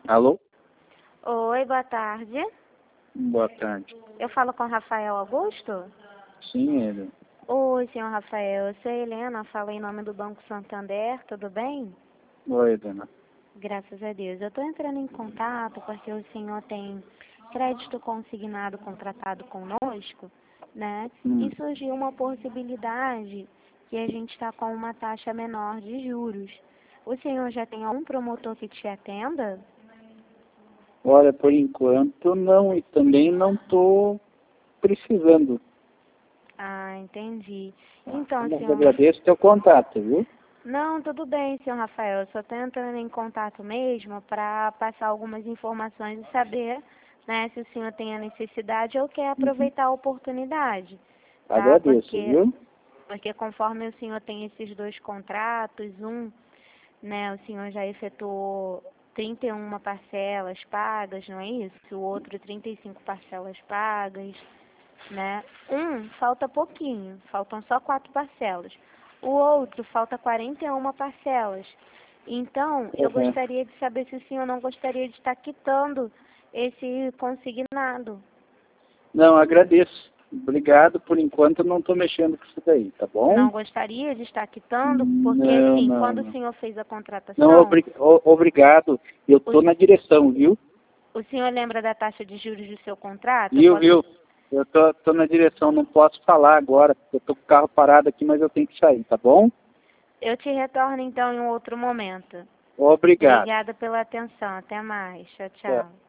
Alô? Oi, boa tarde. Boa tarde. Eu falo com Rafael Augusto? Sim, ele. Oi, senhor Rafael. Eu sou a Helena, falo em nome do Banco Santander, tudo bem? Oi, dona. Graças a Deus. Eu estou entrando em contato porque o senhor tem crédito consignado contratado conosco, né? E surgiu uma possibilidade que a gente está com uma taxa menor de juros. O senhor já tem algum promotor que te atenda? Olha, por enquanto não, e também não estou precisando. Ah, entendi. Então, Mas senhor... agradeço o teu contato, viu? Não, tudo bem, senhor Rafael. Eu só estou entrando em contato mesmo para passar algumas informações e saber, né, se o senhor tem a necessidade ou quer aproveitar a oportunidade, tá? Agradeço, viu? Porque conforme o senhor tem esses dois contratos, né, o senhor já efetuou 31 parcelas pagas, não é isso? O outro 35 parcelas pagas, né? Falta pouquinho, faltam só 4 parcelas. O outro falta 41 parcelas. Então, eu Uhum. gostaria de saber se o senhor não gostaria de estar quitando esse consignado. Não, agradeço. Obrigado, por enquanto eu não estou mexendo com isso daí, tá bom? Não gostaria de estar quitando, porque Não, assim, não, quando o não. senhor fez a Não, contratação, obrigado. Eu estou na direção, viu? o senhor lembra da taxa de juros do seu contrato? Viu? Eu tô na direção, não posso falar agora, porque eu tô com o carro parado aqui, mas eu tenho que sair, tá bom? Eu te retorno então em um outro momento. Obrigado. Obrigada pela atenção. Até mais. Tchau, É. tchau.